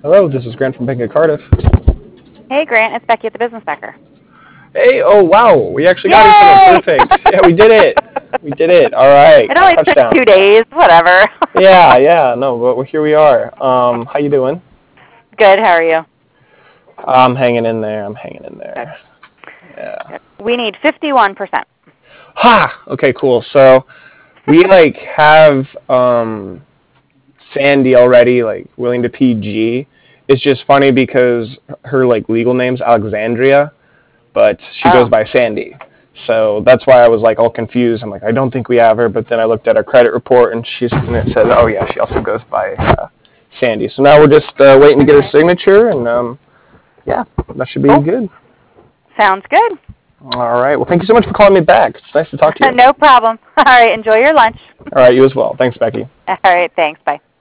Hello, this is Grant from Bank of Cardiff. Hey, Grant, it's Becky at the Business Backer. Hey, oh wow, we actually got each Yay! other. Perfect. Yeah, we did it. We did it. All right. It only took Touchdown. 2 days, whatever. Yeah, no, but here we are. How you doing? Good, how are you? I'm hanging in there. I'm hanging in Good. there. Yeah. Good. We need 51%. Ha! Okay, cool. So we have Sandy already willing to PG. It's just funny because her legal name's Alexandria, but she goes Oh, by Sandy. So that's why I was all confused. I'm like, I don't think we have her. But then I looked at her credit report and it says, oh yeah, she also goes by Sandy. So now we're just waiting to get her signature, and yeah, that should be cool. good. Sounds good. All right. Well, thank you so much for calling me back. It's nice to talk to you. No problem. All right, enjoy your lunch. All right, you as well. Thanks, Becky. All right, thanks. Bye.